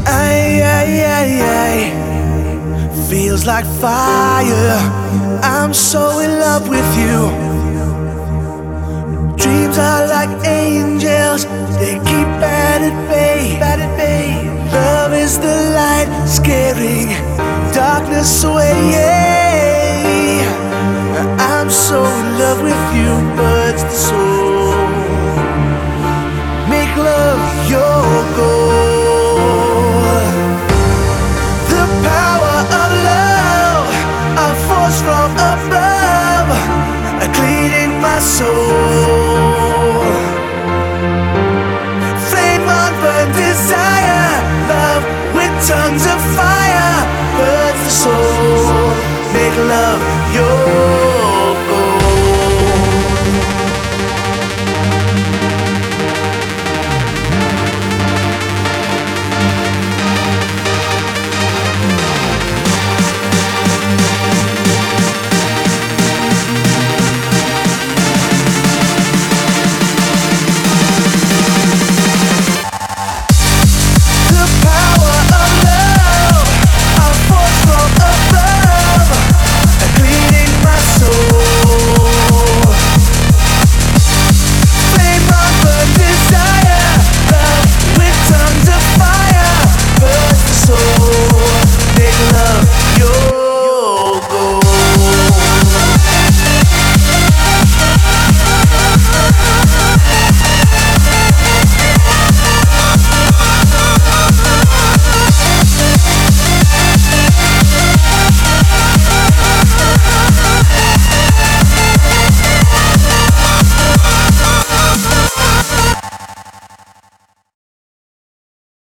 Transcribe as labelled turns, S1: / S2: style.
S1: Ay, feels like fire. I'm so in love with you. Dreams are like angels, they keep at bay. Love is the light, scaring darkness away. I'm so in love with you, but it's the soul.